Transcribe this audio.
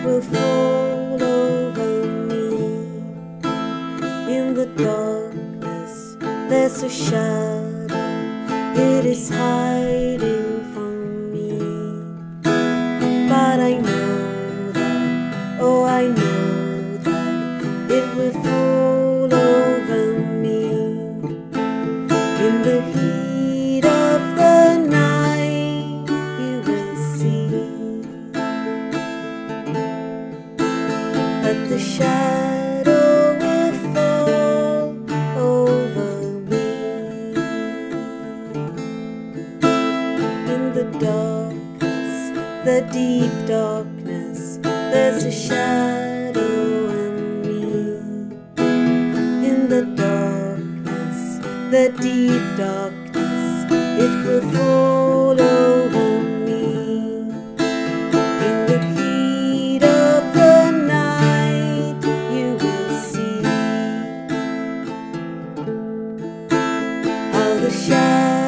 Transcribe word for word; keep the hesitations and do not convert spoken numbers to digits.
will fall over me. In the darkness there's a shadow, it is hiding from me. But I know that, oh I know that it will fall over me. In the heat of the night you will see that the shadow will fall over me. In the darkness, the deep darkness, there's a shadow in me. In the darkness, the deep darkness, it will fall over me. In the heat of the night you will see how the shadow